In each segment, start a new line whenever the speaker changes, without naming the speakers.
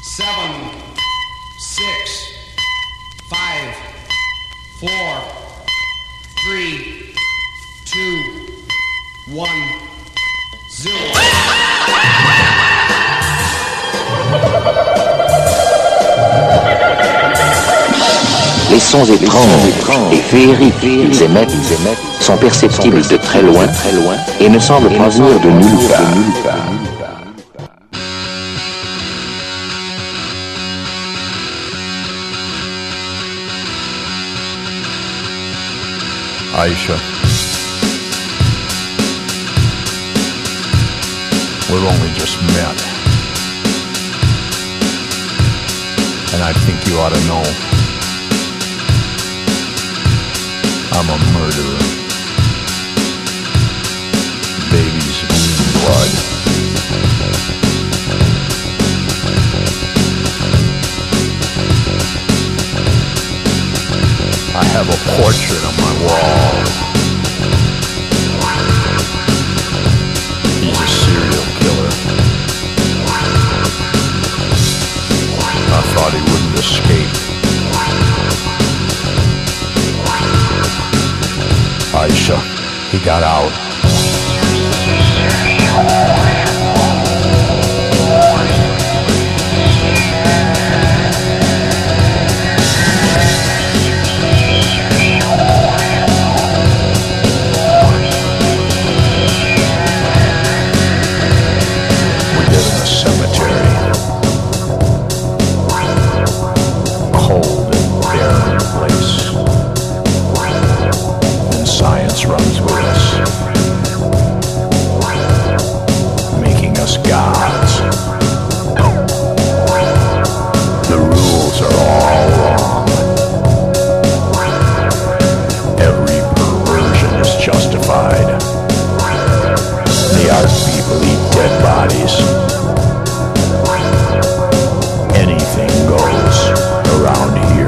7, 6, 5, 4, 3, 2, 1, 0.
Les sons étranges et féeriques qu'ils émettent sont perceptibles de très loin et ne semblent pas venir de nulle part.
Aisha, we've only just met, and I think you ought to know I'm a murderer. Baby's blood. I have a portrait on my wall. He's a serial killer. I thought he wouldn't escape. Aisha, he got out. Runs with us, making us gods. The rules are all wrong. Every perversion is justified. The art people eat dead bodies. Anything goes around here.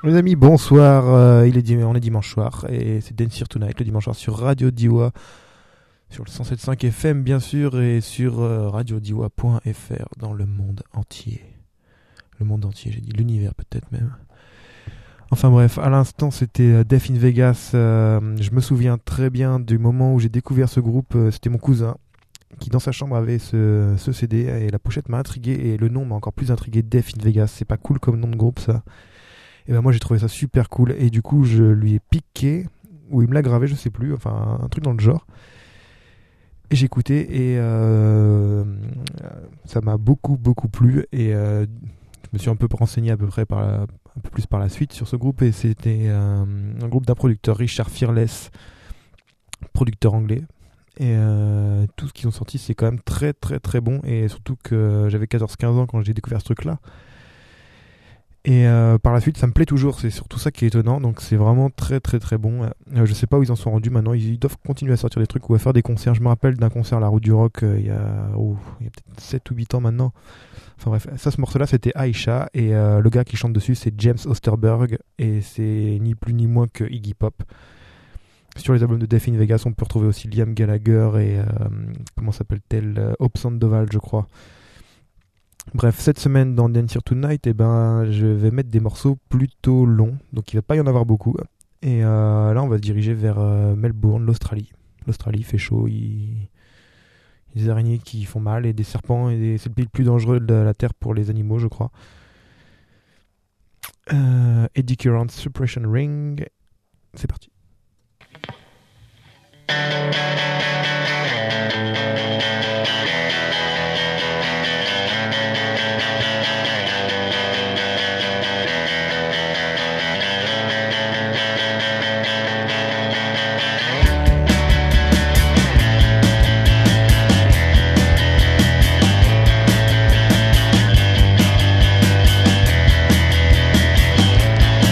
Les amis, bonsoir. On est dimanche soir et c'est Dance Here Tonight, le dimanche soir sur Radio Diwa, sur le 107.5 FM bien sûr, et sur radiodiwa.fr dans le monde entier. Le monde entier, j'ai dit l'univers peut-être même. Enfin bref, à l'instant c'était Death in Vegas. Je me souviens très bien du moment où j'ai découvert ce groupe. C'était mon cousin qui dans sa chambre avait ce CD et la pochette m'a intrigué et le nom m'a encore plus intrigué. Death in Vegas, c'est pas cool comme nom de groupe ça. Et ben moi j'ai trouvé ça super cool et du coup je lui ai piqué, ou il me l'a gravé, je sais plus, enfin un truc dans le genre. Et j'ai écouté et ça m'a beaucoup plu et je me suis un peu renseigné à peu près un peu plus par la suite sur ce groupe et c'était un groupe d'un producteur, Richard Fearless, producteur anglais. Et tout ce qu'ils ont sorti c'est quand même très bon et surtout que j'avais 14-15 ans quand j'ai découvert ce truc là. Et par la suite ça me plaît toujours, c'est surtout ça qui est étonnant, donc c'est vraiment très bon. Je sais pas où ils en sont rendus maintenant, ils doivent continuer à sortir des trucs ou à faire des concerts. Je me rappelle d'un concert à la Route du Rock il y a peut-être 7 ou 8 ans maintenant. Enfin bref, ce morceau là c'était Aisha et le gars qui chante dessus c'est James Osterberg et c'est ni plus ni moins que Iggy Pop. Sur les albums de Death in Vegas on peut retrouver aussi Liam Gallagher et comment s'appelle-t-elle, Hope Sandoval je crois. Bref, cette semaine dans Dance Here Tonight, je vais mettre des morceaux plutôt longs, donc il va pas y en avoir beaucoup. Et là, on va se diriger vers Melbourne, l'Australie. L'Australie fait chaud, il y a des araignées qui font mal et des serpents, et c'est le pays le plus dangereux de la Terre pour les animaux, je crois. Eddie Current, Suppression Ring, c'est parti.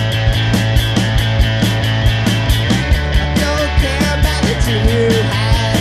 Don't care about the too high.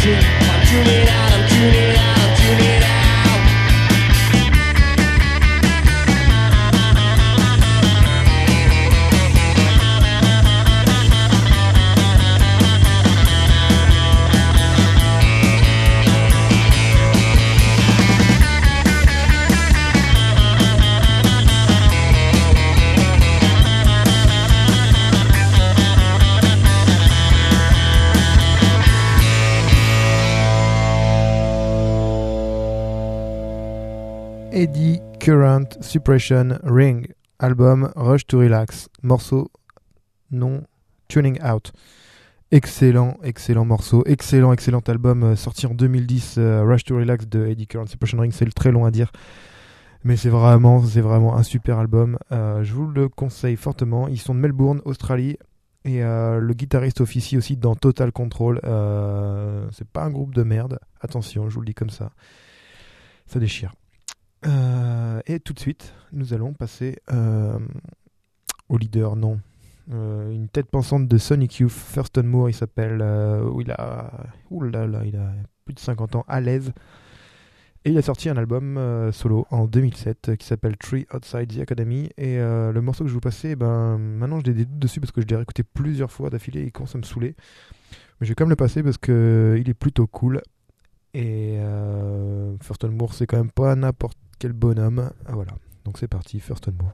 tuning out, I'm tuning out, I'm tuning out.
Eddy Current Suppression Ring, album Rush to Relax, morceau non Tuning Out. Excellent morceau, excellent album sorti en 2010, Rush to Relax de Eddy Current Suppression Ring, c'est très long à dire, mais c'est vraiment un super album, je vous le conseille fortement. Ils sont de Melbourne, Australie, et le guitariste officie aussi dans Total Control, c'est pas un groupe de merde, attention, je vous le dis comme ça déchire. Et tout de suite, nous allons passer au leader, une tête pensante de Sonic Youth, Thurston Moore, il s'appelle, il a plus de 50 ans, à l'aise, et il a sorti un album solo en 2007 qui s'appelle Tree Outside the Academy, et le morceau que je vous passais, maintenant j'ai des doutes dessus parce que je l'ai réécouté plusieurs fois d'affilée et il commence à me saouler, mais je vais quand même le passer parce que il est plutôt cool. Et Thurston Moore, c'est quand même pas n'importe quel bonhomme. Voilà, donc c'est parti, Thurston Moore.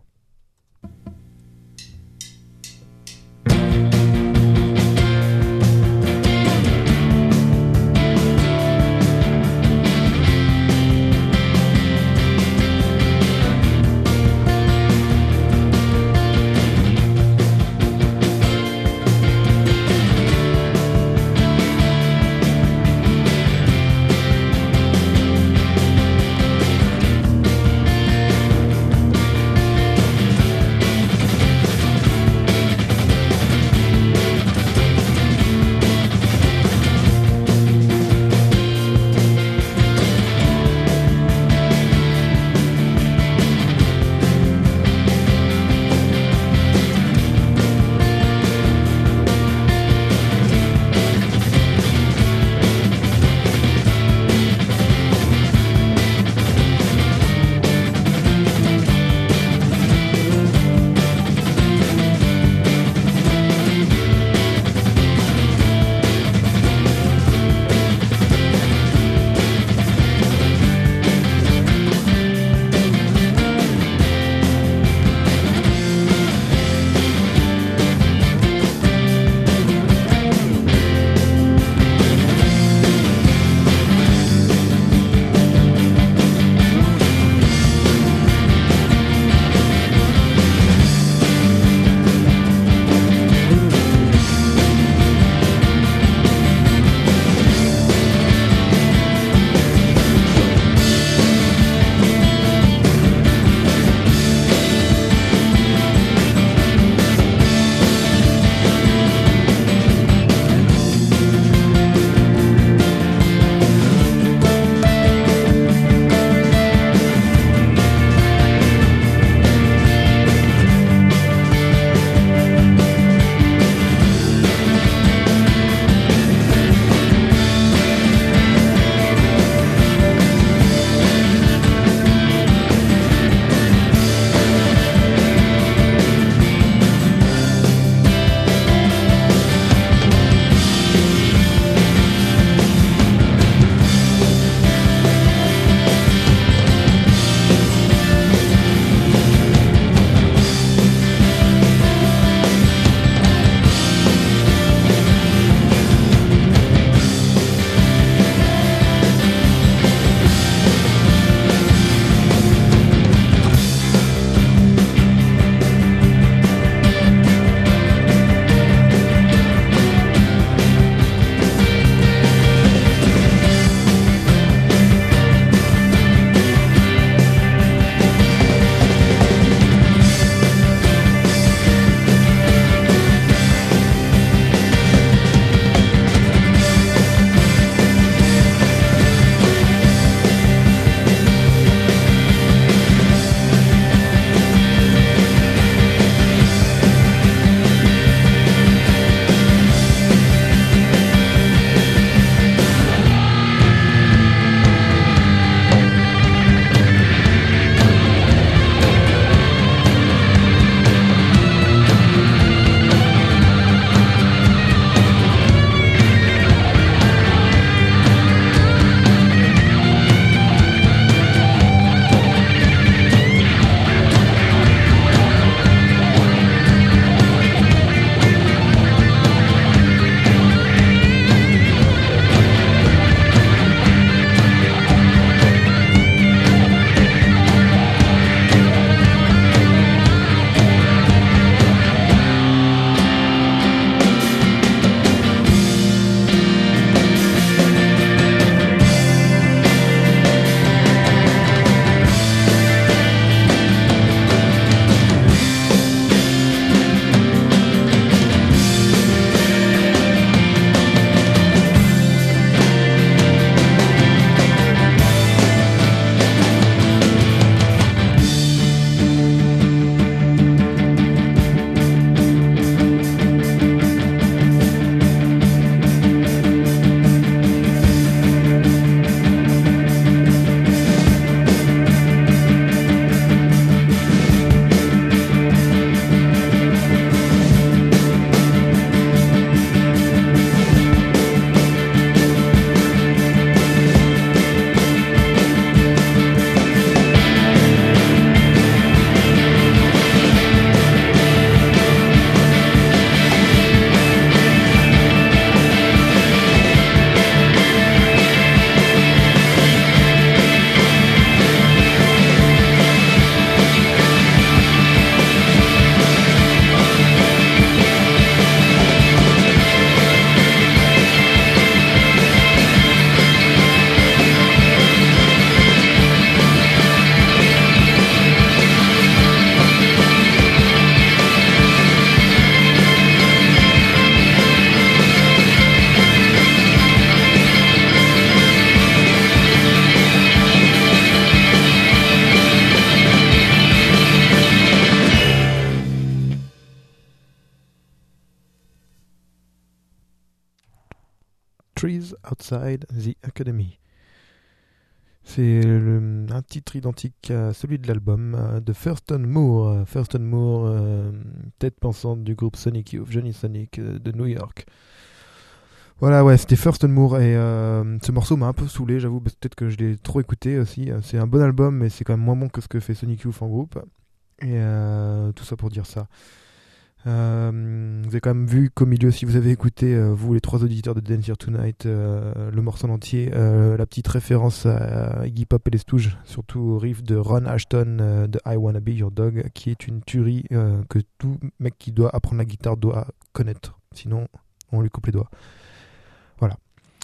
Trees Outside the Academy. C'est un titre identique à celui de l'album de Thurston Moore. Thurston Moore, tête pensante du groupe Sonic Youth, Johnny Sonic de New York. Voilà, ouais, c'était Thurston Moore et ce morceau m'a un peu saoulé, j'avoue, parce que peut-être que je l'ai trop écouté aussi. C'est un bon album, mais c'est quand même moins bon que ce que fait Sonic Youth en groupe. Et tout ça pour dire ça. Vous avez quand même vu qu'au milieu, si vous avez écouté, vous les 3 auditeurs de Dance Here Tonight, le morceau en entier, la petite référence à Iggy Pop et les Stooges, surtout au riff de Ron Ashton de I Wanna Be Your Dog, qui est une tuerie que tout mec qui doit apprendre la guitare doit connaître. Sinon, on lui coupe les doigts. Voilà.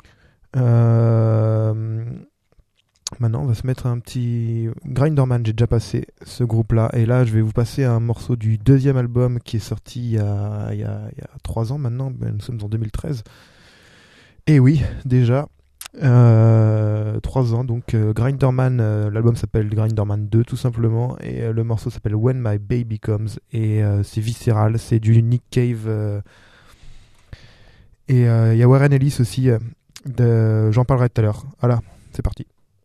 Maintenant, on va se mettre un petit Grinderman. J'ai déjà passé ce groupe-là. Et là, je vais vous passer un morceau du 2e album qui est sorti il y a 3 ans maintenant. Nous sommes en 2013. Et oui, déjà. 3 ans. Donc, Grinderman, l'album s'appelle Grinderman 2, tout simplement. Et le morceau s'appelle When My Baby Comes. Et c'est viscéral. C'est du Nick Cave. Et il y a Warren Ellis aussi. J'en parlerai tout à l'heure. Voilà, c'est parti.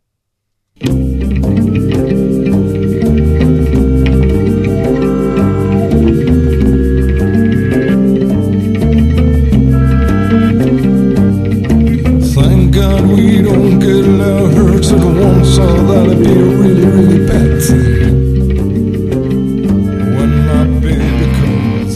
Thank God we don't get our hurts at once, or that'd be a really, really bad thing. When my baby comes,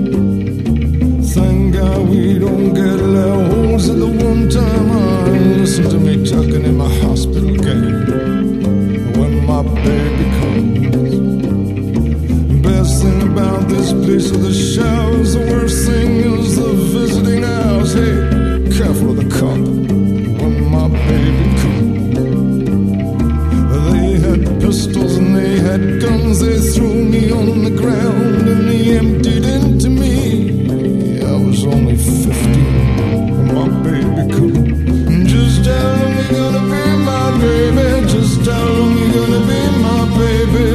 thank God we don't get our holes at the one time. Listen to me talking in my hospital gown. When my baby comes, best thing about this place are the showers. The worst thing is the visiting hours. Hey, careful of the cop. When my baby comes, they had pistols and they had guns. They threw me on the ground and they emptied into me. I was only 15 when my baby comes. Just how long you gonna be my baby? Just how long you gonna be my baby?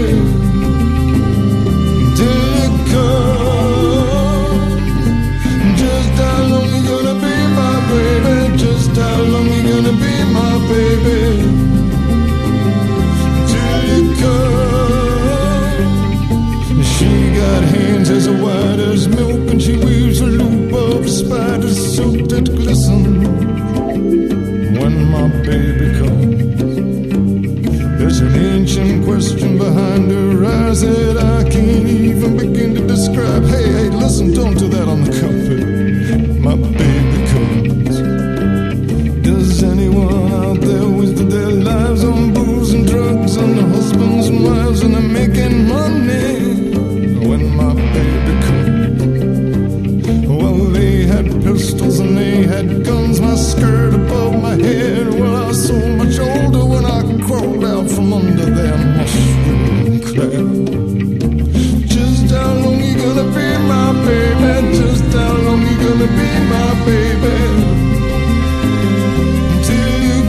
Till you come. Just how long you gonna be my baby? Just how long you gonna be my baby? Till you come. She got hands as white as milk and she weaves a loop of spider silk that glistens. When my baby comes, there's an ancient question behind her eyes that I can't even begin to describe. Hey, hey, listen, don't do that on the carpet. My baby comes. Does anyone out there waste their lives on booze and drugs, on the husbands and wives, and they're making money? When my baby comes, well, they had pistols and they had guns. My skirt above my head. Well, I was so much older when I crawled out from under their mushroom cloud. Just how long you gonna be my baby? Just how long you gonna be my baby? Till you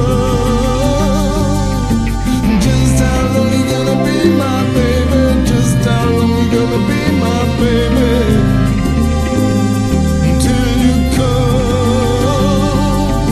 come. Just how long you gonna be my baby? Just how long you gonna be my baby? Till you come.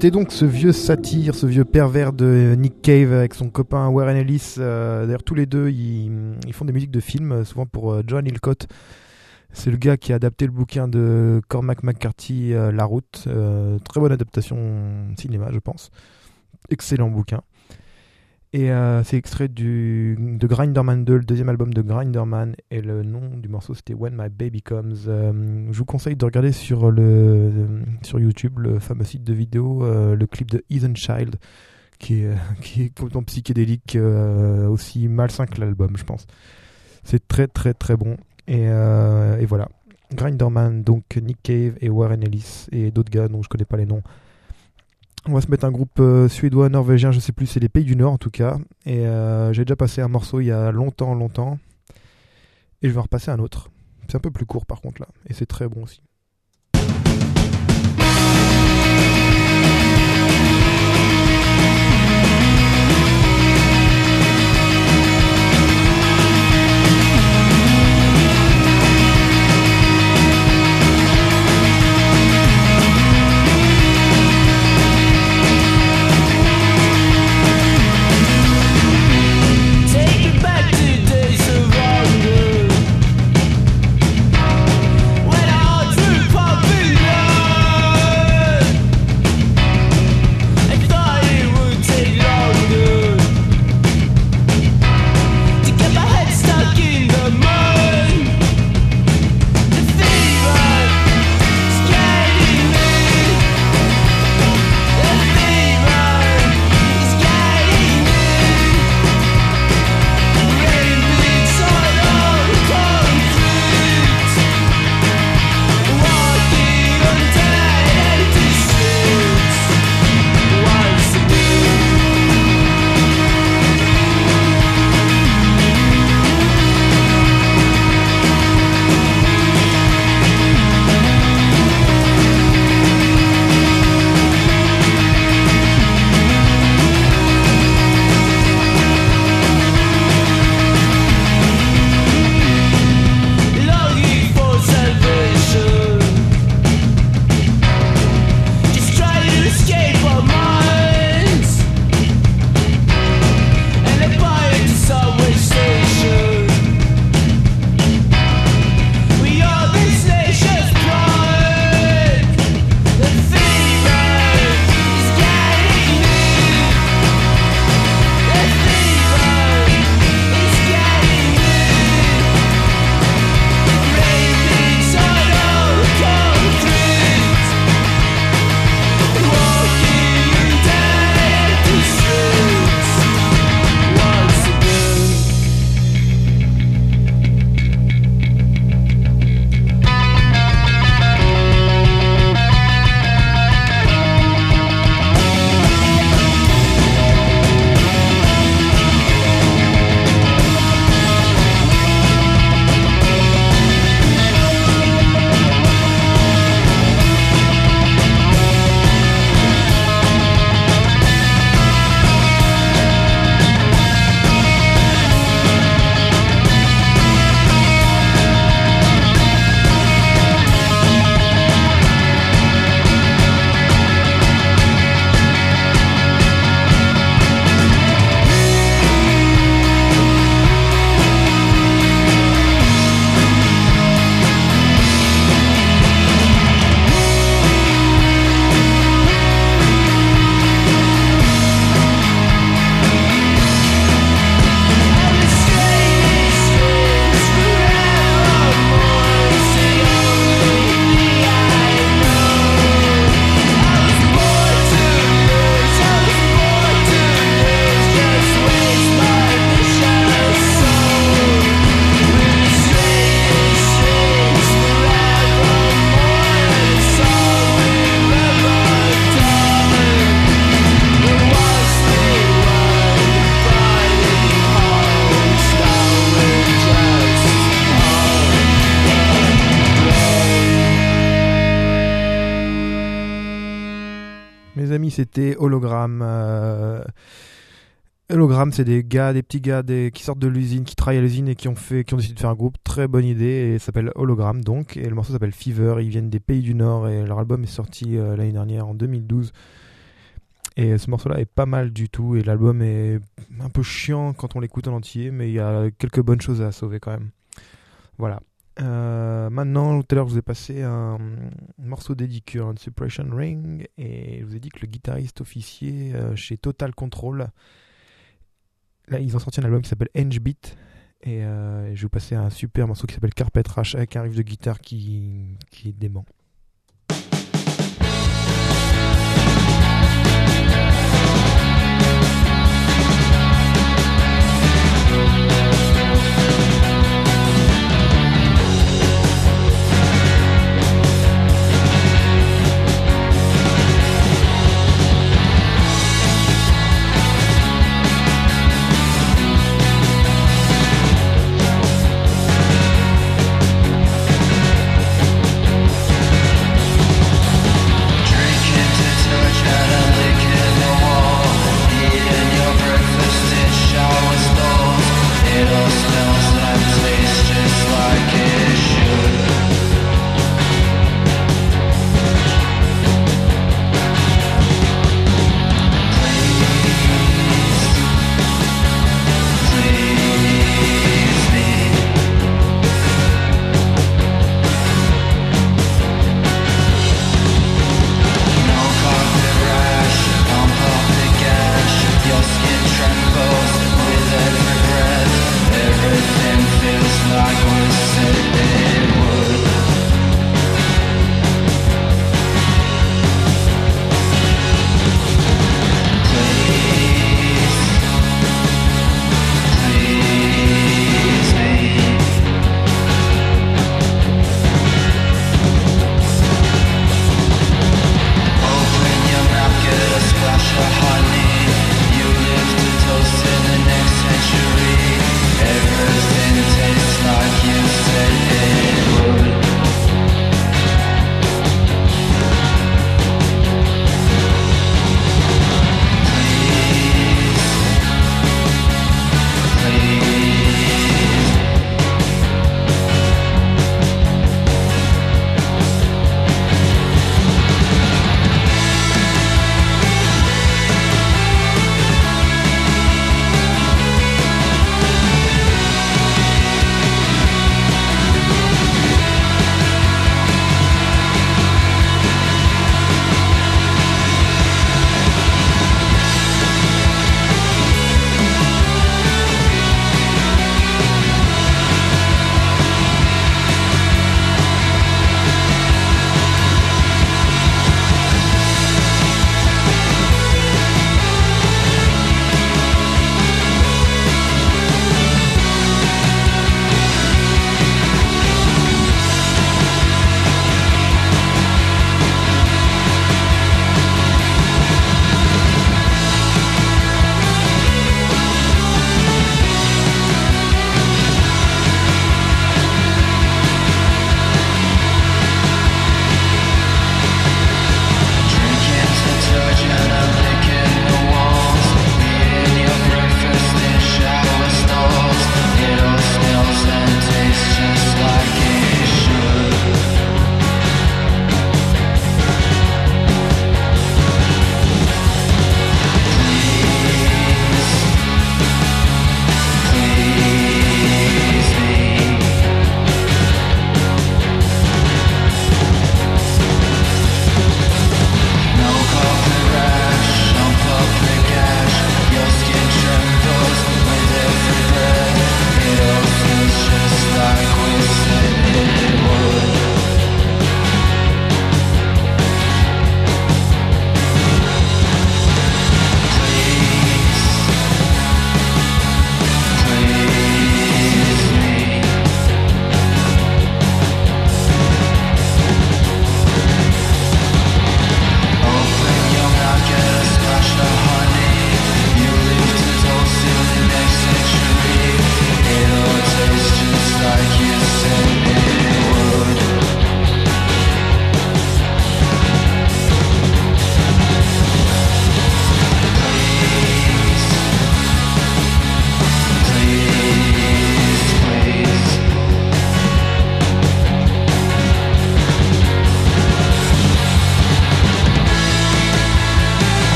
C'était donc ce vieux satire, ce vieux pervers de Nick Cave avec son copain Warren Ellis. D'ailleurs, tous les deux, ils font des musiques de films, souvent pour John Hillcoat. C'est le gars qui a adapté le bouquin de Cormac McCarthy, La Route. Très bonne adaptation cinéma, je pense. Excellent bouquin. Et c'est extrait de Grinderman 2, le deuxième album de Grinderman, et le nom du morceau c'était When My Baby Comes. Je vous conseille de regarder sur YouTube le fameux site de vidéo, le clip de Ethan Child, qui est complètement psychédélique, aussi malsain que l'album, je pense. C'est très très très bon. Et voilà, Grinderman, donc Nick Cave et Warren Ellis et d'autres gars dont je connais pas les noms. On va se mettre un groupe suédois, norvégien, je sais plus, c'est les pays du Nord en tout cas. Et j'ai déjà passé un morceau il y a longtemps. Et je vais en repasser un autre. C'est un peu plus court par contre là. Et c'est très bon aussi. C'était Hologramme. Hologramme, c'est des petits gars qui sortent de l'usine, qui travaillent à l'usine et qui ont décidé de faire un groupe. Très bonne idée, et ça s'appelle Hologramme donc. Et le morceau s'appelle Fever. Ils viennent des pays du Nord et leur album est sorti l'année dernière en 2012. Et ce morceau-là est pas mal du tout, et l'album est un peu chiant quand on l'écoute en entier, mais il y a quelques bonnes choses à sauver quand même. Voilà. Maintenant, tout à l'heure, je vous ai passé un morceau d'Edicure, Suppression Ring, et je vous ai dit que le guitariste officier chez Total Control, là, ils ont sorti un album qui s'appelle Henge-Beat, et je vais vous passer un super morceau qui s'appelle Carpet Rash, avec un riff de guitare qui est dément.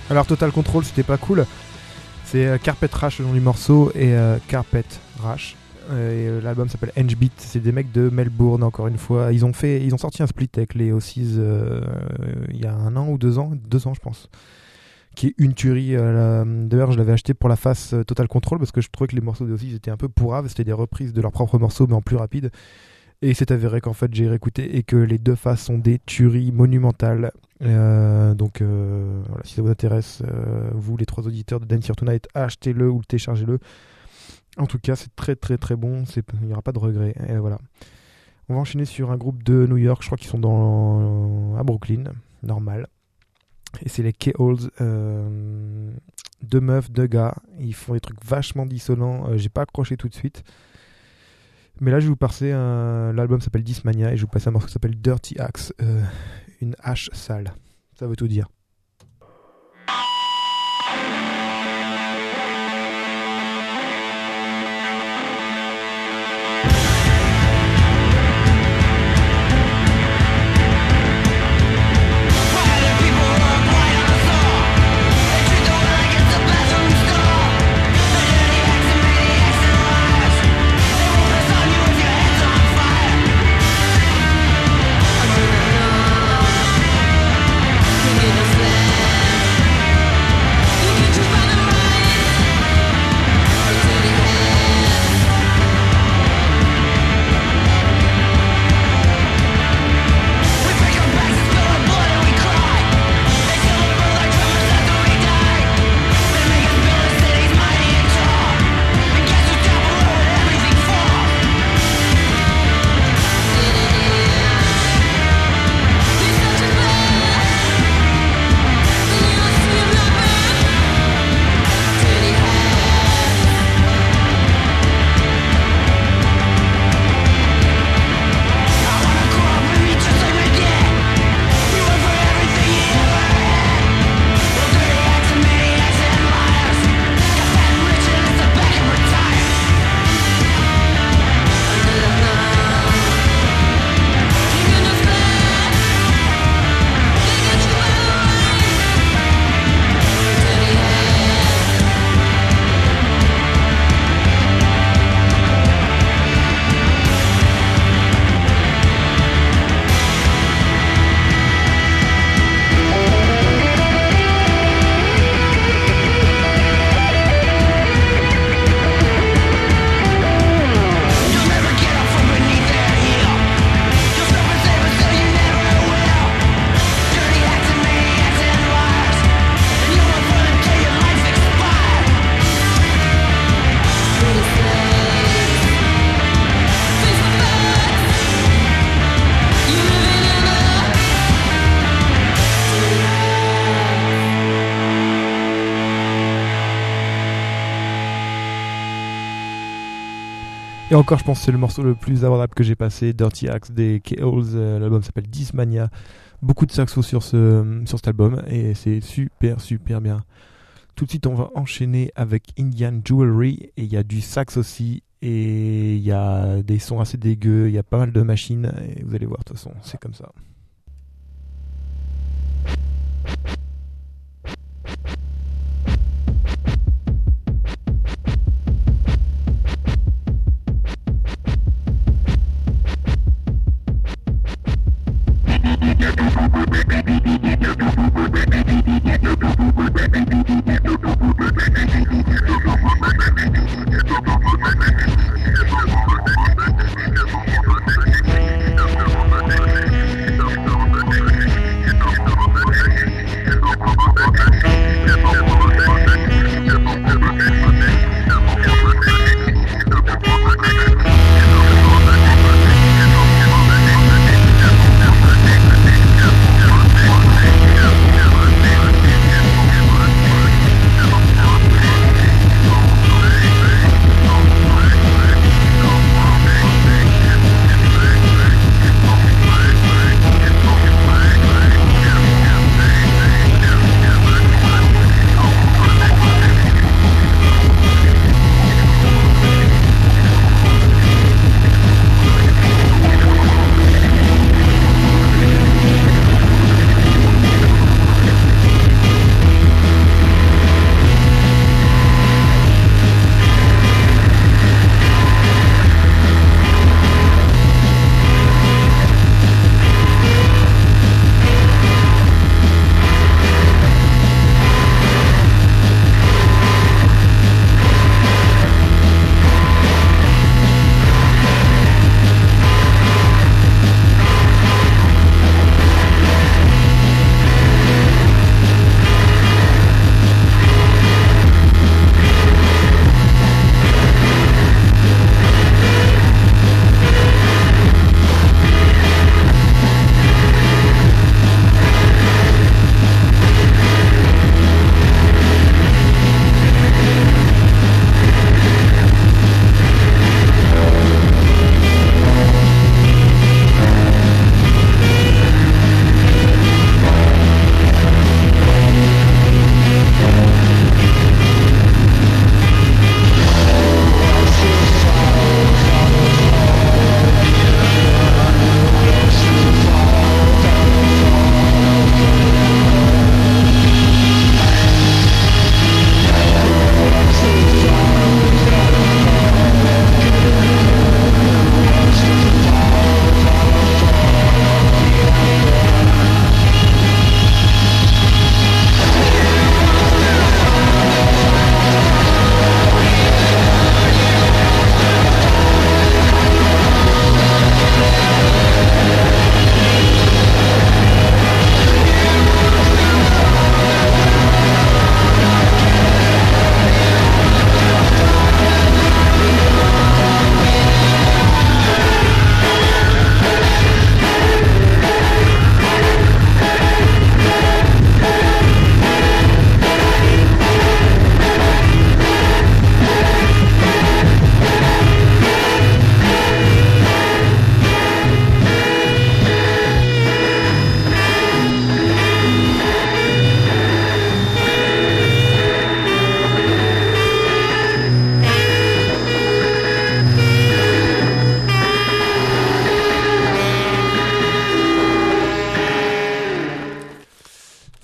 Alors Total Control, c'était pas cool. C'est Carpet Rash le nom du morceau et Carpet Rash. L'album s'appelle Henge-Beat. C'est des mecs de Melbourne encore une fois. Ils ont sorti un split avec les Ossies il y a 1 an ou 2 ans, 2 ans je pense. Qui est une tuerie. D'ailleurs, je l'avais acheté pour la face Total Control parce que je trouvais que les morceaux de Ossies étaient un peu pourraves. C'était des reprises de leurs propres morceaux mais en plus rapide. Et il s'est avéré qu'en fait j'ai réécouté et que les 2 faces sont des tueries monumentales. Donc voilà, si ça vous intéresse, vous les 3 auditeurs de Dance Here Tonight, achetez-le ou téléchargez-le. En tout cas, c'est très très très bon, il n'y aura pas de regret. Et voilà. On va enchaîner sur un groupe de New York, je crois qu'ils sont à Brooklyn, normal. Et c'est les K-Holes, 2 meufs, 2 gars. Ils font des trucs vachement dissonants. J'ai pas accroché tout de suite. Mais là, je vais vous passer l'album s'appelle Discmania et je vais vous passer un morceau qui s'appelle Dirty Axe, une hache sale. Ça veut tout dire. Et encore, je pense que c'est le morceau le plus abordable que j'ai passé, Dirty Axe des K-Holes. L'album s'appelle Discmania. Beaucoup de saxos sur cet album et c'est super super bien. Tout de suite, on va enchaîner avec Indian Jewelry et il y a du sax aussi et il y a des sons assez dégueux, il y a pas mal de machines et vous allez voir, de toute façon, c'est comme ça.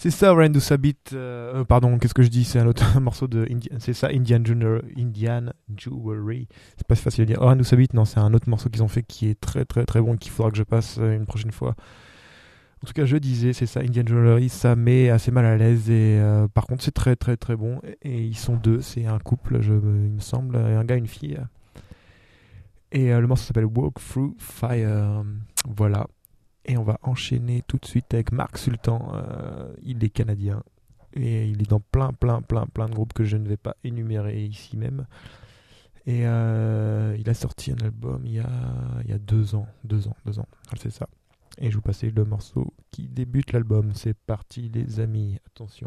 C'est ça, Ryan Sabit. Pardon, qu'est-ce que je dis? C'est un autre morceau de c'est ça, Indian Jewelry. C'est pas facile à dire. Ryan Sabit, non, c'est un autre morceau qu'ils ont fait qui est très très très bon, qu'il faudra que je passe une prochaine fois. En tout cas, je disais, c'est ça, Indian Jewelry, ça met assez mal à l'aise et par contre, c'est très très très bon. Et ils sont deux, c'est un couple, il me semble, un gars et une fille. Et le morceau s'appelle Walk Through Fire. Voilà. Et on va enchaîner tout de suite avec Mark Sultan. Il est canadien et il est dans plein de groupes que je ne vais pas énumérer ici même. Et il a sorti un album il y a 2 ans. 2 ans. C'est ça. Et je vous passe le morceau qui débute l'album. C'est parti les amis. Attention.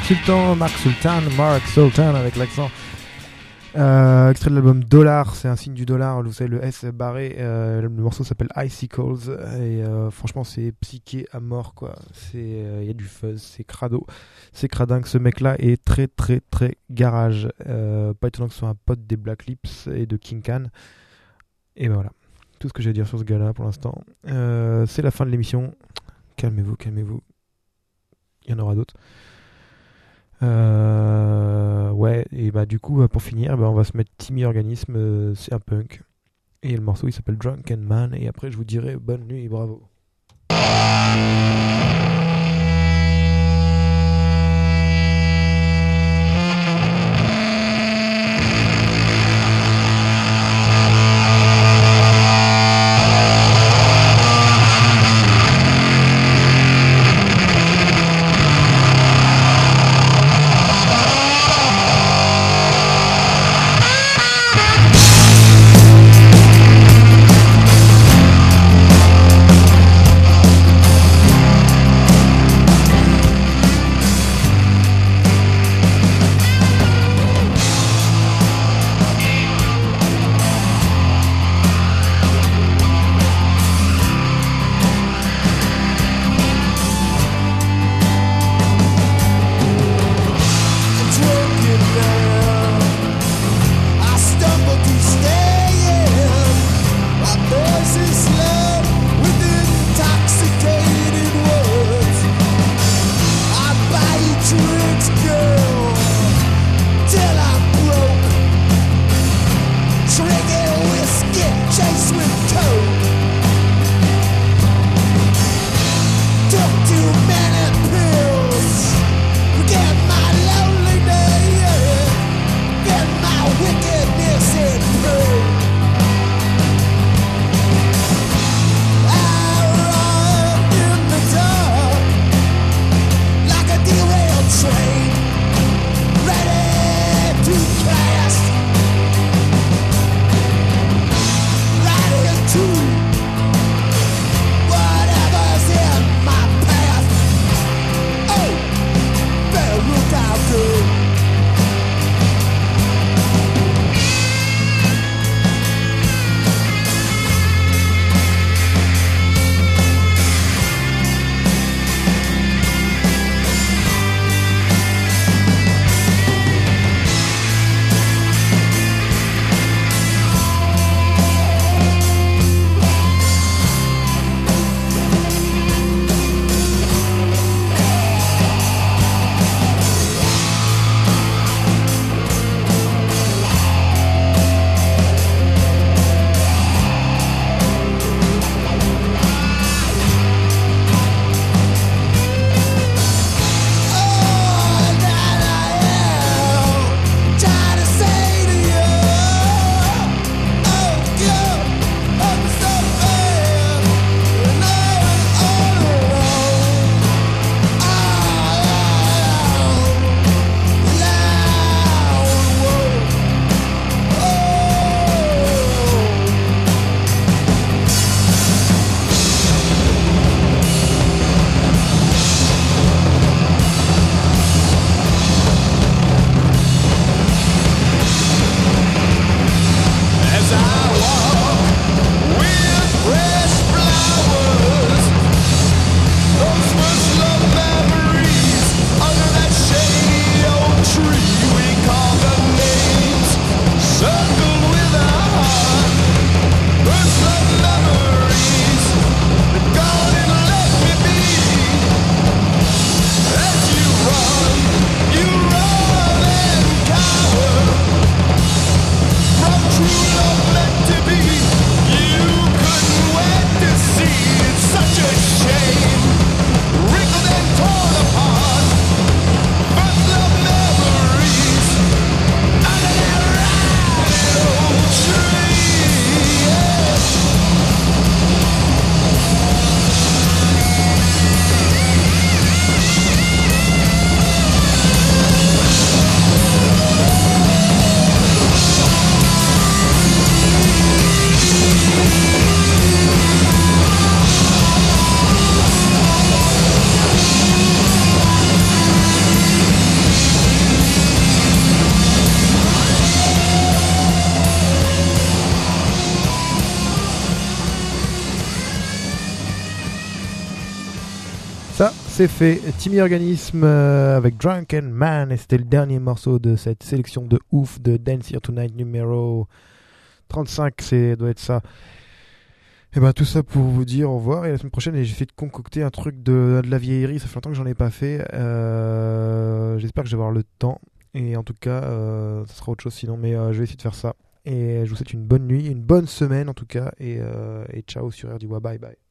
Mark Sultan avec l'accent. Extrait de l'album Dollar, c'est un signe du dollar, vous savez, le S barré. Le morceau s'appelle Icicles et franchement c'est psyché à mort quoi. Il y a du fuzz, c'est crado, c'est cradingue. Ce mec là est très très très garage. Pas étonnant que ce soit un pote des Black Lips et de King Can. Et ben voilà, tout ce que j'ai à dire sur ce gars là pour l'instant. C'est la fin de l'émission. Calmez-vous, il y en aura d'autres. Ouais, et bah du coup pour finir on va se mettre Timmy Organisme, c'est un punk et le morceau il s'appelle Drunken Man et après je vous dirai bonne nuit et bravo. c'est fait. Timmy Organism avec Drunken Man, et c'était le dernier morceau de cette sélection de ouf de Dance Here Tonight numéro 35, doit être ça. Et ben tout ça pour vous dire au revoir, et la semaine prochaine j'essaie de concocter un truc de la vieillerie, ça fait longtemps que j'en ai pas fait. J'espère que je vais avoir le temps, et en tout cas ça sera autre chose sinon, mais je vais essayer de faire ça. Et je vous souhaite une bonne nuit, une bonne semaine en tout cas, et ciao sur RDWA, bye bye.